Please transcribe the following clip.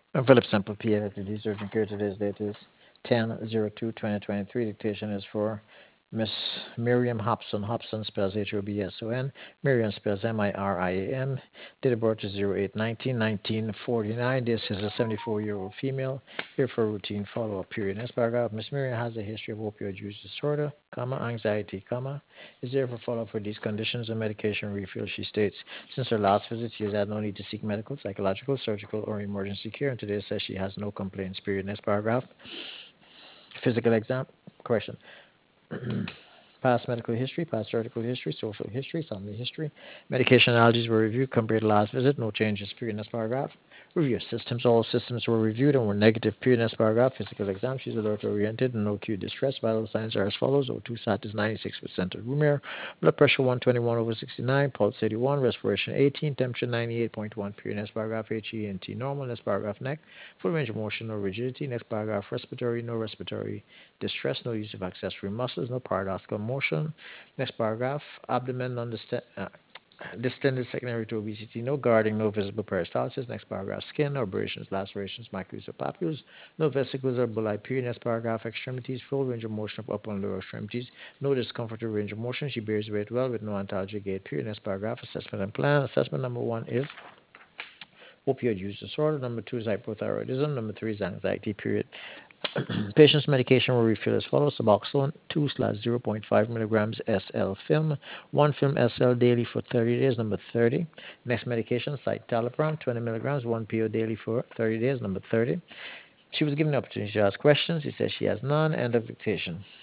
I'm Philip Semple, PA at the Surgeon Care. Today's date is 10/02/2023. Dictation is for Miss Miriam Hobson. Hobson spells Hobson. Miriam spells Miriam. Date of birth is 08/19/1949. This is a 74-year-old female here for a routine follow-up period. Next paragraph. Miss Miriam has a history of opioid use disorder, anxiety, is there for follow-up for these conditions and medication refill. She states, since her last visit, she has had no need to seek medical, psychological, surgical, or emergency care, and today says she has no complaints. Period. Next paragraph. Physical exam. Question. Past medical history, past surgical history, social history, family history. Medication allergies were reviewed compared to last visit. No changes. Period. Next paragraph. Review systems. All systems were reviewed and were negative. Period. Next paragraph. Physical exam. She's alert oriented and no acute distress. Vital signs are as follows. O2 sat is 96% of room air. Blood pressure 121/69. Pulse 81. Respiration 18. Temperature 98.1. Period. Next paragraph. HENT normal. Next paragraph. Neck. Full range of motion. No rigidity. Next paragraph. Respiratory. No respiratory distress. No use of accessory muscles. No paradoxical motion. Next paragraph. Abdomen distended secondary to obesity, no guarding, no visible peristalsis. Next paragraph, skin, abrasions, lacerations, macules or papules, no vesicles or bullae. Period. Next paragraph, extremities, full range of motion of upper and lower extremities, no discomfort or range of motion. She bears weight well with no antalgic gait. Period. Next paragraph, assessment and plan. Assessment number one is opioid use disorder. Number two is hypothyroidism. Number three is anxiety. Period. Patient's medication will refill as follows: Suboxone 2/0.5 milligrams SL film, 1 film SL daily for 30 days. Number 30. Next medication, citalopram 20 milligrams, 1 PO daily for 30 days. Number 30. She was given the opportunity to ask questions. She says she has none. End of dictation.